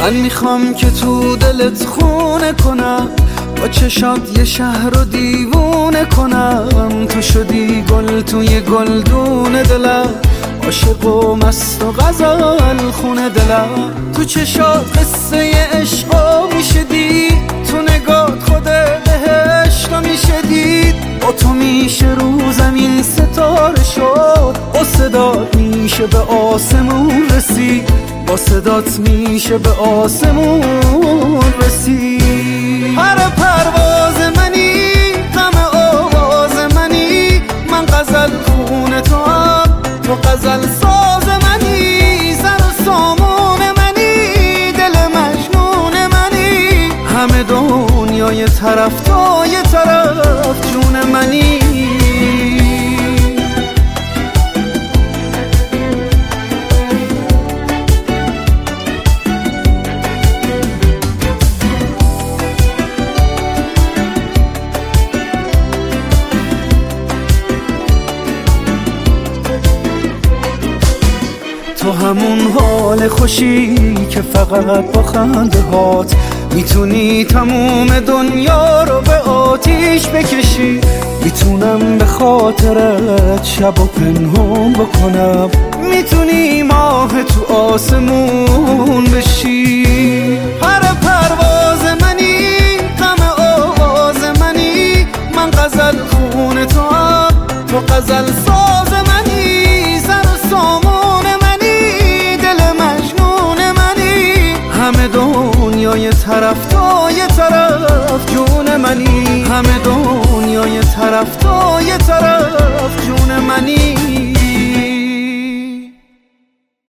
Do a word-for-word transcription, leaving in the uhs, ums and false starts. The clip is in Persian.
من میخوام که تو دلت خونه کنم، با چشات یه شهر رو دیوونه کنم. تو شدی گل توی گلدون دلم، عاشق و مست و غزل خونه دلم. تو چشات قصه عشقا میشه دید، تو نگات خود بهشتا میشه دید. با تو میشه رو زمین ستاره شد، با صدات میشه به آسمون رسید، با صدات میشه به آسمون رسید. هر پرواز منی، غم آواز منی، من غزل خون تو هم، تو غزل ساز منی. زر و سامون منی، دل مجنون منی، همه دنیای طرف تا یه طرف جون منی. تو همون حال خوشی که فقط با خنده هات میتونی تموم دنیا رو به آتیش بکشی. میتونم به خاطرت شب و پنهون بکنم، میتونی ماه تو آسمون بشی. هر پرواز منی، غم آواز منی، من غزل خون تو هم، تو غزل ساز منی. زر و سامون منی، دل مجنون منی، همه دنیای طرف تا یه طرف جون منی، همه دنیای طرف تا یه طرف